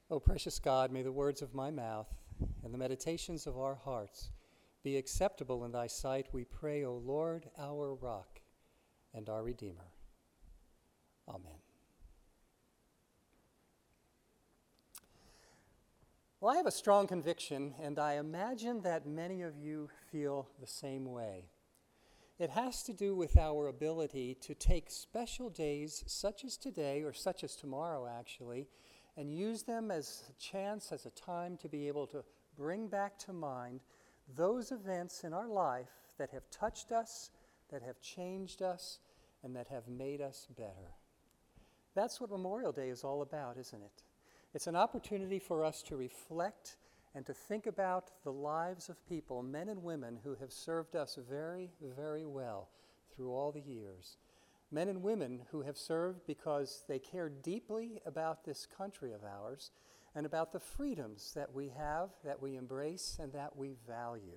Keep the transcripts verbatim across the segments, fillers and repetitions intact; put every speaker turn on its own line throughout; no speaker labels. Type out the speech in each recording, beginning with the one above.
O precious God, may the words of my mouth and the meditations of our hearts be acceptable in thy sight, we pray, O Lord, our rock and our Redeemer. Amen. Well, I have a strong conviction, and I imagine that many of you feel the same way. It has to do with our ability to take special days such as today, or such as tomorrow actually, and use them as a chance, as a time to be able to bring back to mind those events in our life that have touched us, that have changed us, and that have made us better. That's what Memorial Day is all about, isn't it? It's an opportunity for us to reflect and to think about the lives of people, men and women, who have served us very, very well through all the years. Men and women who have served because they care deeply about this country of ours and about the freedoms that we have, that we embrace, and that we value.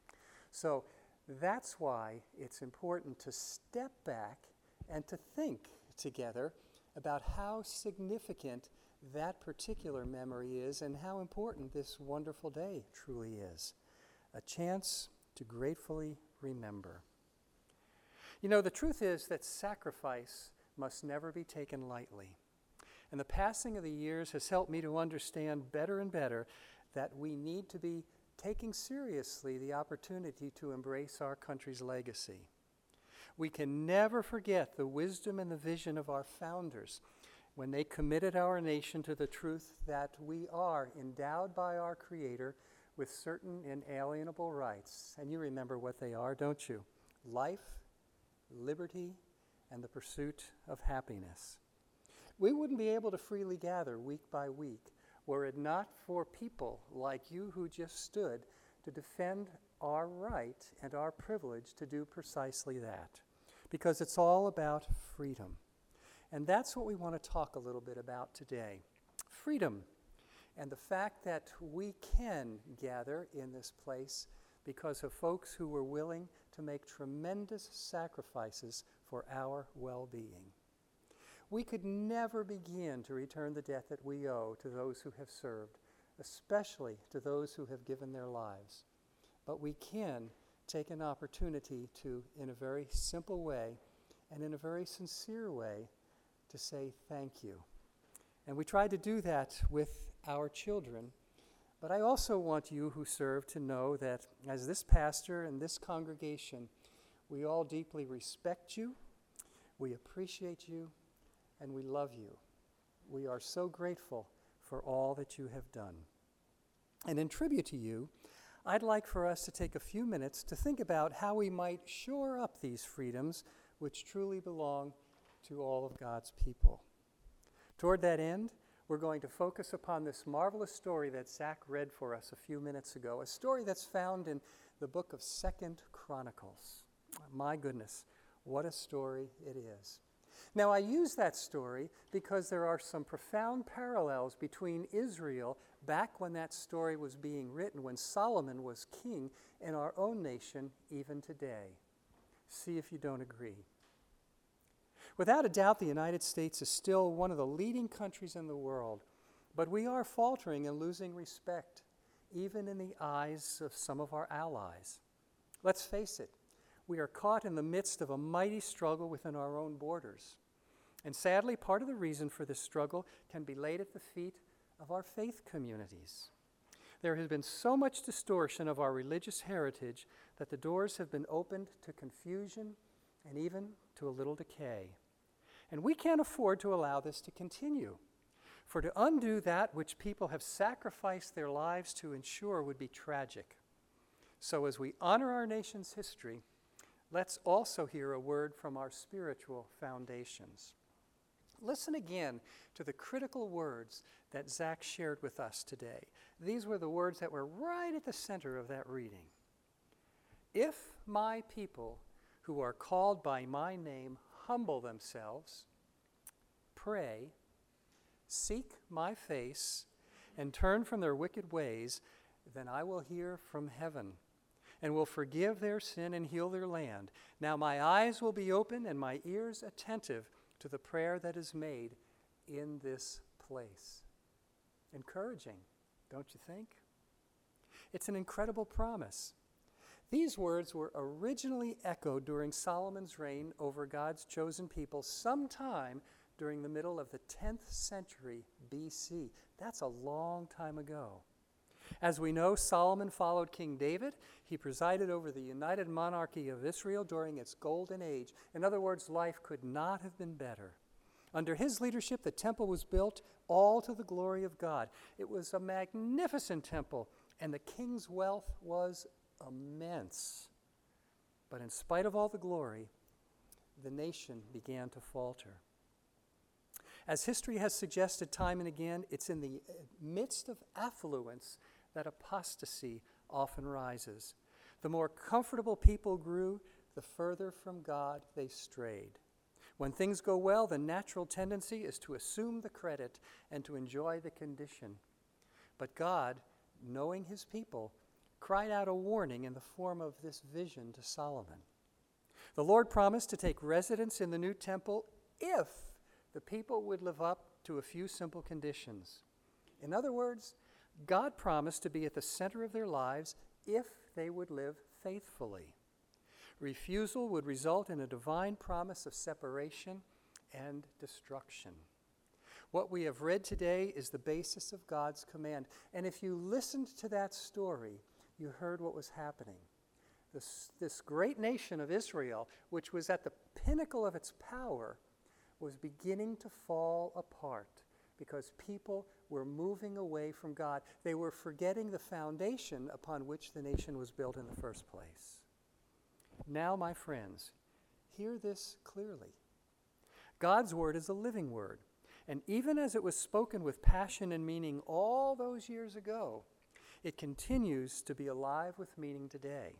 So that's why it's important to step back and to think together about how significant that particular memory is and how important this wonderful day truly is. A chance to gratefully remember. You know, the truth is that sacrifice must never be taken lightly. And the passing of the years has helped me to understand better and better that we need to be taking seriously the opportunity to embrace our country's legacy. We can never forget the wisdom and the vision of our founders when they committed our nation to the truth that we are endowed by our Creator with certain inalienable rights. And you remember what they are, don't you? Life, liberty, and the pursuit of happiness. We wouldn't be able to freely gather week by week were it not for people like you who just stood to defend our right and our privilege to do precisely that. Because it's all about freedom. And that's what we want to talk a little bit about today. Freedom, and the fact that we can gather in this place because of folks who were willing to make tremendous sacrifices for our well-being. We could never begin to return the debt that we owe to those who have served, especially to those who have given their lives. But we can take an opportunity to, in a very simple way and in a very sincere way, to say thank you. And we try to do that with our children. But I also want you who serve to know that as this pastor and this congregation, we all deeply respect you, we appreciate you, and we love you. We are so grateful for all that you have done. And in tribute to you, I'd like for us to take a few minutes to think about how we might shore up these freedoms which truly belong to all of God's people. Toward that end, we're going to focus upon this marvelous story that Zach read for us a few minutes ago, a story that's found in the book of Second Chronicles. My goodness, what a story it is. Now, I use that story because there are some profound parallels between Israel back when that story was being written, when Solomon was king, and our own nation even today. See if you don't agree. Without a doubt, the United States is still one of the leading countries in the world, but we are faltering and losing respect, even in the eyes of some of our allies. Let's face it, we are caught in the midst of a mighty struggle within our own borders. And sadly, part of the reason for this struggle can be laid at the feet of our faith communities. There has been so much distortion of our religious heritage that the doors have been opened to confusion and even to a little decay. And we can't afford to allow this to continue. For to undo that which people have sacrificed their lives to ensure would be tragic. So as we honor our nation's history, let's also hear a word from our spiritual foundations. Listen again to the critical words that Zach shared with us today. These were the words that were right at the center of that reading. If my people who are called by my name humble themselves, pray, seek my face, and turn from their wicked ways, then I will hear from heaven and will forgive their sin and heal their land. Now my eyes will be open and my ears attentive to the prayer that is made in this place. Encouraging, don't you think? It's an incredible promise. These words were originally echoed during Solomon's reign over God's chosen people sometime during the middle of the tenth century B C. That's a long time ago. As we know, Solomon followed King David. He presided over the united monarchy of Israel during its golden age. In other words, life could not have been better. Under his leadership, the temple was built all to the glory of God. It was a magnificent temple, and the king's wealth was immense. But in spite of all the glory, the nation began to falter. As history has suggested time and again, it's in the midst of affluence that apostasy often rises. The more comfortable people grew, the further from God they strayed. When things go well, the natural tendency is to assume the credit and to enjoy the condition. But God, knowing his people, cried out a warning in the form of this vision to Solomon. The Lord promised to take residence in the new temple if the people would live up to a few simple conditions. In other words, God promised to be at the center of their lives if they would live faithfully. Refusal would result in a divine promise of separation and destruction. What we have read today is the basis of God's command. And if you listened to that story, you heard what was happening. This, this great nation of Israel, which was at the pinnacle of its power, was beginning to fall apart because people were moving away from God. They were forgetting the foundation upon which the nation was built in the first place. Now, my friends, hear this clearly. God's word is a living word, and even as it was spoken with passion and meaning all those years ago, it continues to be alive with meaning today.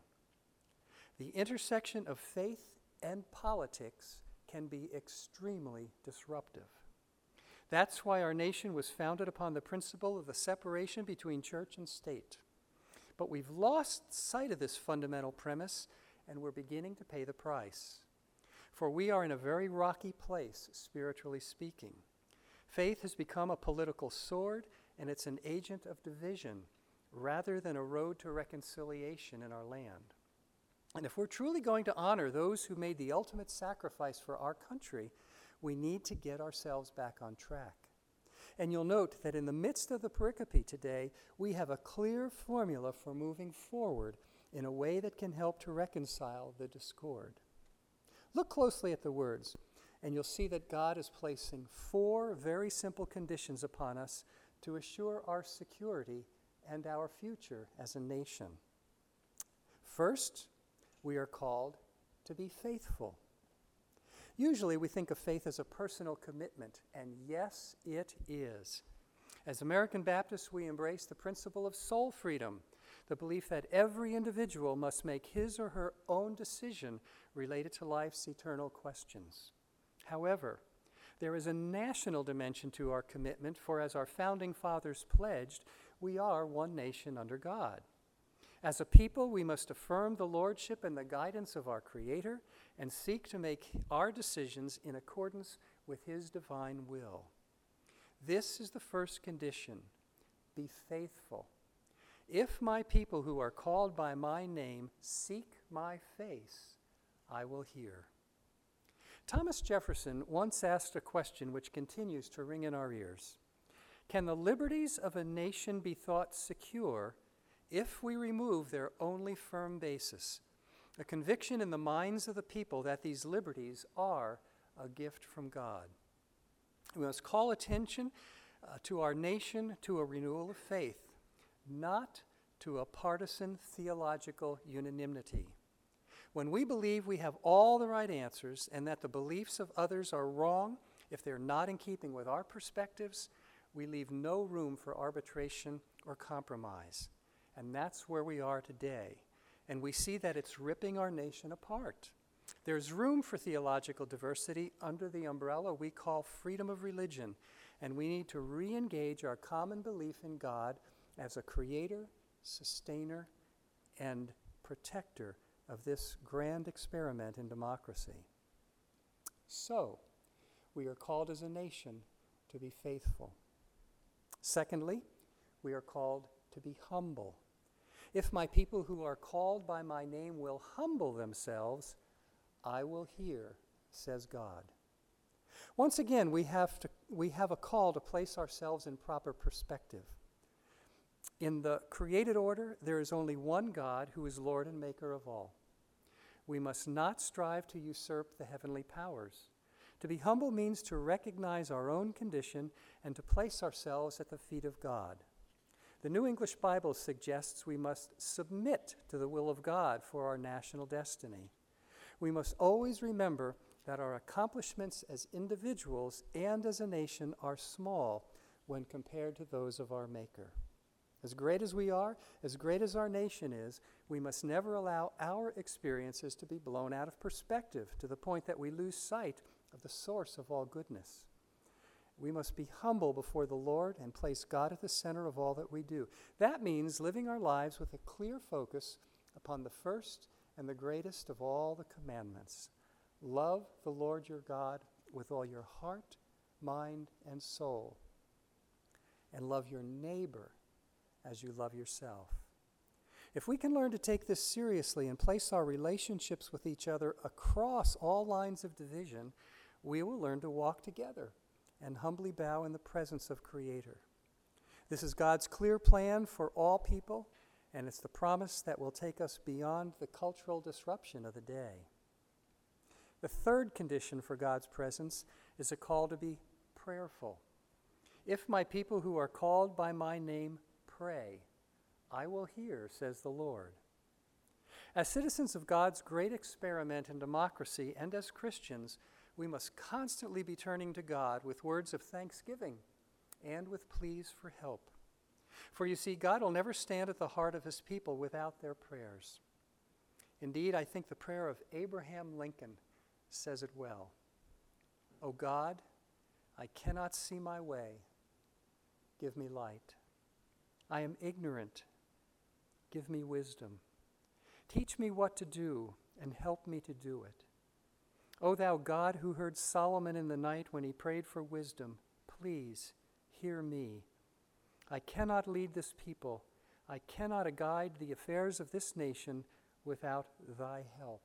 The intersection of faith and politics can be extremely disruptive. That's why our nation was founded upon the principle of the separation between church and state. But we've lost sight of this fundamental premise, and we're beginning to pay the price. For we are in a very rocky place, spiritually speaking. Faith has become a political sword, and it's an agent of division rather than a road to reconciliation in our land. And if we're truly going to honor those who made the ultimate sacrifice for our country, we need to get ourselves back on track. And you'll note that in the midst of the pericope today, we have a clear formula for moving forward in a way that can help to reconcile the discord. Look closely at the words, and you'll see that God is placing four very simple conditions upon us to assure our security and our future as a nation. First, we are called to be faithful. Usually we think of faith as a personal commitment, and yes, it is. As American Baptists, we embrace the principle of soul freedom, the belief that every individual must make his or her own decision related to life's eternal questions. However, there is a national dimension to our commitment, for as our founding fathers pledged, we are one nation under God. As a people, we must affirm the lordship and the guidance of our Creator and seek to make our decisions in accordance with His divine will. This is the first condition: be faithful. If my people who are called by my name seek my face, I will hear. Thomas Jefferson once asked a question which continues to ring in our ears. Can the liberties of a nation be thought secure if we remove their only firm basis, a conviction in the minds of the people that these liberties are a gift from God? We must call attention uh, to our nation to a renewal of faith, not to a partisan theological unanimity. When we believe we have all the right answers and that the beliefs of others are wrong if they're not in keeping with our perspectives, we leave no room for arbitration or compromise. And that's where we are today. And we see that it's ripping our nation apart. There's room for theological diversity under the umbrella we call freedom of religion, and we need to re-engage our common belief in God as a creator, sustainer, and protector of this grand experiment in democracy. So, we are called as a nation to be faithful. Secondly, we are called to be humble. If my people who are called by my name will humble themselves, I will hear, says God. Once again, we have to, we have a call to place ourselves in proper perspective. In the created order, there is only one God who is Lord and Maker of all. We must not strive to usurp the heavenly powers. To be humble means to recognize our own condition and to place ourselves at the feet of God. The New English Bible suggests we must submit to the will of God for our national destiny. We must always remember that our accomplishments as individuals and as a nation are small when compared to those of our Maker. As great as we are, as great as our nation is, we must never allow our experiences to be blown out of perspective to the point that we lose sight of the source of all goodness. We must be humble before the Lord and place God at the center of all that we do. That means living our lives with a clear focus upon the first and the greatest of all the commandments. Love the Lord your God with all your heart, mind, and soul, and love your neighbor as you love yourself. If we can learn to take this seriously and place our relationships with each other across all lines of division, we will learn to walk together and humbly bow in the presence of Creator. This is God's clear plan for all people, and it's the promise that will take us beyond the cultural disruption of the day. The third condition for God's presence is a call to be prayerful. If my people who are called by my name pray, I will hear, says the Lord. As citizens of God's great experiment in democracy and as Christians, we must constantly be turning to God with words of thanksgiving and with pleas for help. For you see, God will never stand at the heart of his people without their prayers. Indeed, I think the prayer of Abraham Lincoln says it well. O God, I cannot see my way. Give me light. I am ignorant. Give me wisdom. Teach me what to do and help me to do it. O thou God who heard Solomon in the night when he prayed for wisdom, please hear me. I cannot lead this people. I cannot guide the affairs of this nation without thy help.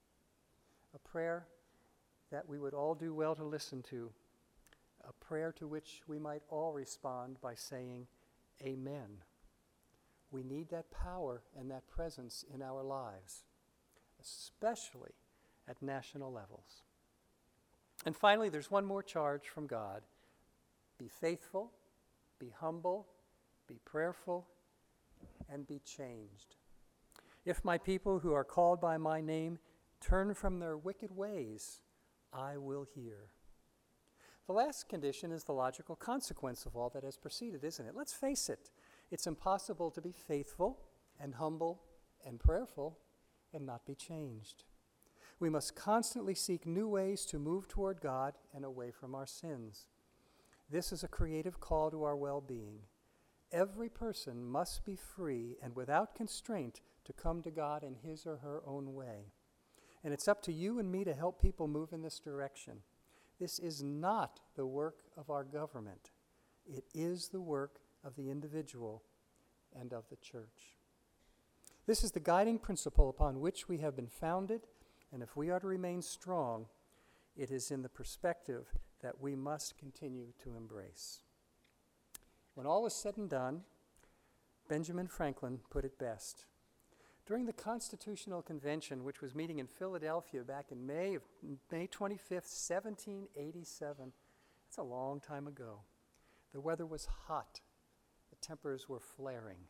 A prayer that we would all do well to listen to, a prayer to which we might all respond by saying, Amen. We need that power and that presence in our lives, especially at national levels. And finally, there's one more charge from God. Be faithful, be humble, be prayerful, and be changed. If my people who are called by my name turn from their wicked ways, I will hear. The last condition is the logical consequence of all that has preceded, isn't it? Let's face it. It's impossible to be faithful and humble and prayerful and not be changed. We must constantly seek new ways to move toward God and away from our sins. This is a creative call to our well-being. Every person must be free and without constraint to come to God in his or her own way. And it's up to you and me to help people move in this direction. This is not the work of our government. It is the work of the individual and of the church. This is the guiding principle upon which we have been founded, and if we are to remain strong, it is in the perspective that we must continue to embrace. When all is said and done, Benjamin Franklin put it best. During the Constitutional Convention, which was meeting in Philadelphia back in May of May twenty-fifth, seventeen eighty-seven, that's a long time ago. The weather was hot. The tempers were flaring.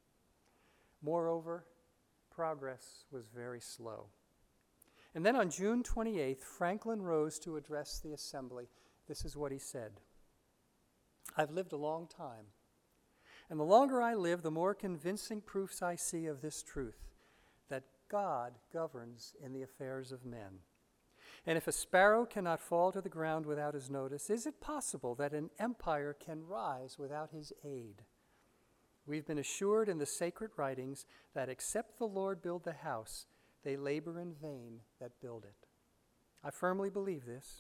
Moreover, progress was very slow. And then on June twenty-eighth, Franklin rose to address the assembly. This is what he said. I've lived a long time, and the longer I live, the more convincing proofs I see of this truth, that God governs in the affairs of men. And if a sparrow cannot fall to the ground without his notice, is it possible that an empire can rise without his aid? We've been assured in the sacred writings that except the Lord build the house, they labor in vain that build it. I firmly believe this,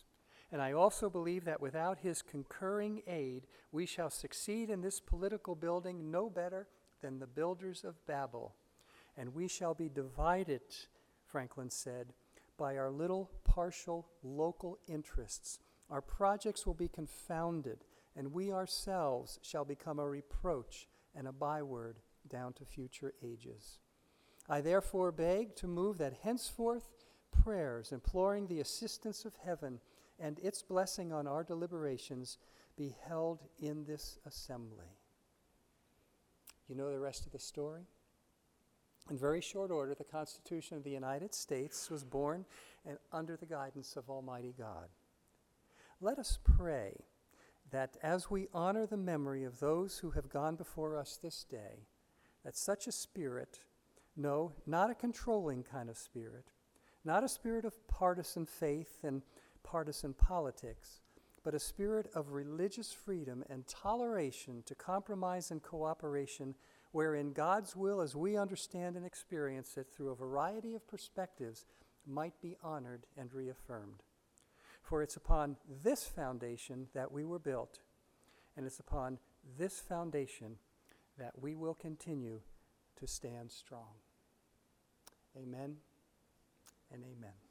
And I also believe that without his concurring aid, we shall succeed in this political building no better than the builders of Babel. And we shall be divided, Franklin said, by our little partial local interests. Our projects will be confounded, and we ourselves shall become a reproach and a byword down to future ages. I therefore beg to move that henceforth prayers imploring the assistance of heaven and its blessing on our deliberations be held in this assembly. You know the rest of the story? In very short order, the Constitution of the United States was born and under the guidance of Almighty God. Let us pray that as we honor the memory of those who have gone before us this day, that such a spirit, no, not a controlling kind of spirit, not a spirit of partisan faith and partisan politics, but a spirit of religious freedom and toleration to compromise and cooperation, wherein God's will as we understand and experience it through a variety of perspectives might be honored and reaffirmed. For it's upon this foundation that we were built, and it's upon this foundation that we will continue to stand strong. Amen and amen.